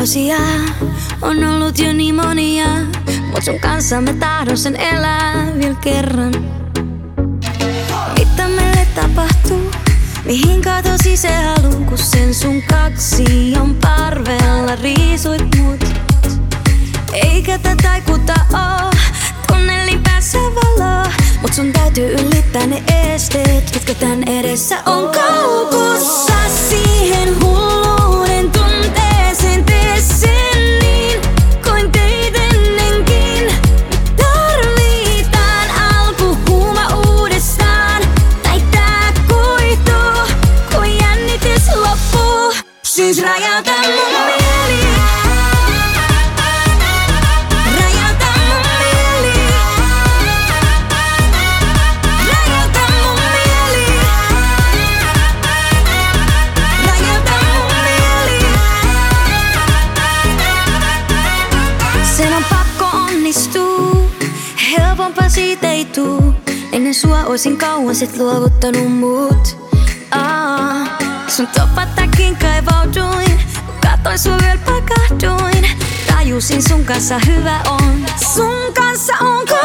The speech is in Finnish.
Vuosia on ollut jo niin monia, mut sun kanssa mä tahdon sen elää vielä kerran. Mitä meille tapahtuu? Mihin katosi se halu, kun sen sun kaksi on parvella riisuit mut? Eikä tätä ikuta oo, tunnelin päässä valoa, mut sun täytyy ylittää ne esteet, jotka tän edessä on kaukussa. Siihen hulluuden tunteeseen tee sen niin kuin teit ennenkin. Tarvitaan alkuhuuma uudestaan, tai tää kuituu, kun jännitys loppuu. Siis räjäytä mun mieli. Sen on pakko onnistuu, helpompaa siitä ei tuu. Ennen sua oisin kauan sit luovuttanut mut. Sun topattakin kaivauduin, kun katoin sua vielä pakahduin. Tajusin sun kanssa hyvä on, sun kanssa on